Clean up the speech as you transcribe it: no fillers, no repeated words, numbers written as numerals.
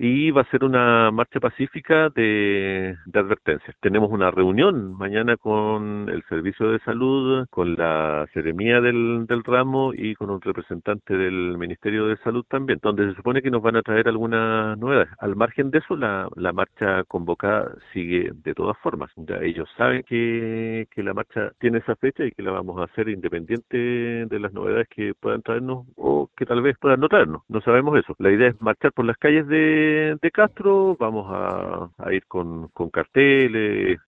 y va a ser una marcha pacífica de advertencia. Tenemos una reunión mañana con el Servicio de Salud, con la Seremía del ramo y con un representante del Ministerio de Salud también, donde se supone que nos van a traer algunas novedades. Al margen de eso, la marcha convocada sigue de todas formas. Ya ellos saben que la marcha tiene esa fecha y que la vamos a hacer independiente de las novedades que puedan traernos o que tal vez puedan no traernos. No sabemos eso. La idea es marchar por las calles de Castro, vamos a ir con carteles,